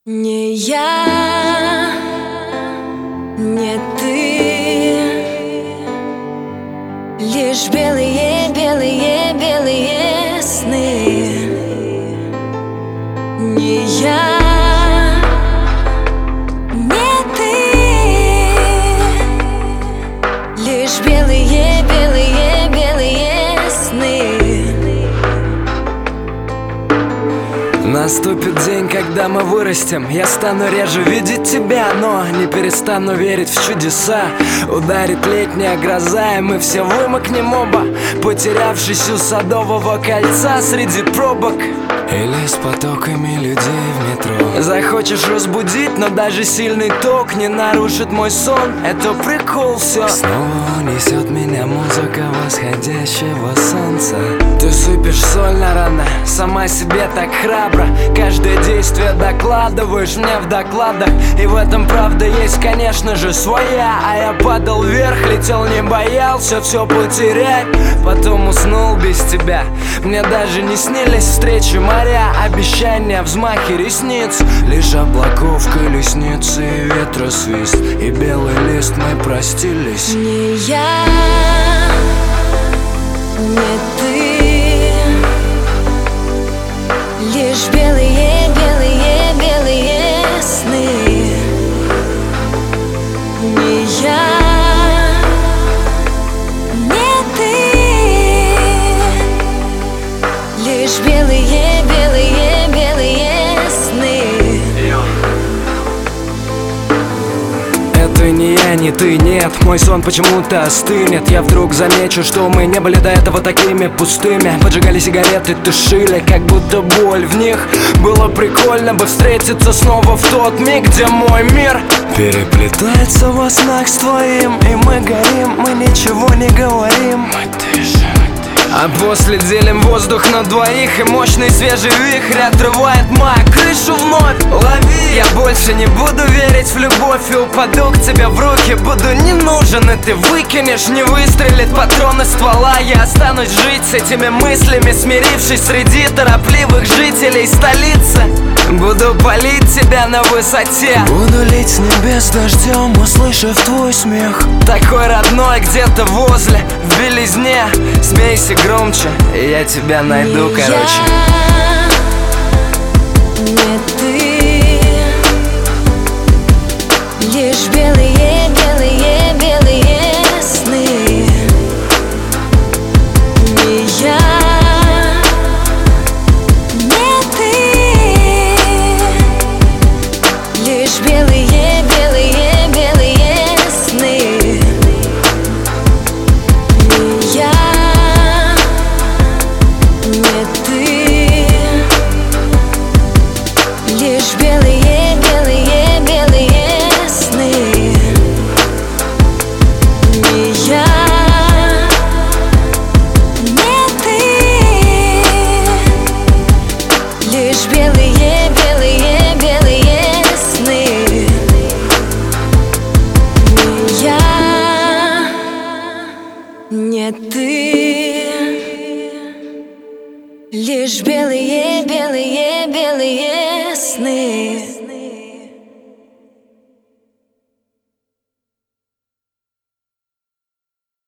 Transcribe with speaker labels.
Speaker 1: Не я, не ты, лишь белые, белые, белые сны. Не я, не ты, лишь белые, белые, белые сны.
Speaker 2: Наступит день, когда мы вырастем. Я стану реже видеть тебя, но не перестану верить в чудеса. Ударит летняя гроза, и мы все вымокнем оба, потерявшись у Садового кольца среди пробок или с потоками людей в метро. Захочешь разбудить, но даже сильный ток не нарушит мой сон. Это прикол, все. Снова унесет меня музыка восходящего солнца. Ты сыпешь соль на раны, сама себе так храбро. Каждое действие докладываешь мне в докладах, и в этом правда есть, конечно же, своя. А я падал вверх, летел, не боялся все потерять. Потом уснул без тебя. Мне даже не снились встречи моря, обещания, взмахи ресниц, лишь облаков колесницы и ветра свист, и белый лист, мы простились.
Speaker 1: Не я, не ты, лишь белые, белые, белые сны. Не я, не ты, лишь белые, белые, белые сны.
Speaker 2: Это не я, не ты, нет, мой сон почему-то остынет. Я вдруг замечу, что мы не были до этого такими пустыми. Поджигали сигареты, тушили, как будто боль в них. Было прикольно бы встретиться снова в тот миг, где мой мир переплетается во снах с твоим. И мы горим, мы ничего не говорим. Мы дышим. А после делим воздух на двоих, и мощный свежий вихрь отрывает мою крышу вновь. Лови! Я больше не буду верить в любовь и упаду к тебе в руки. Буду не нужен, и ты выкинешь, не выстрелит патрон из ствола. Я останусь жить с этими мыслями, смирившись среди торопливых жителей столицы. Буду палить тебя на высоте, буду лить с небес дождем, услышав твой смех. Такой родной где-то возле, в белизне. Смейся громче, и я тебя найду, короче.
Speaker 1: Не я, не ты, лишь белые, белые, белые сны. Не я, не ты, лишь белые, белые, белые сны. Не я, не ты, лишь белые, белые, белые сны. Не я, не ты, лишь белые, белые, белые сны. Не я, не ты, лишь белые, белые, белые сны.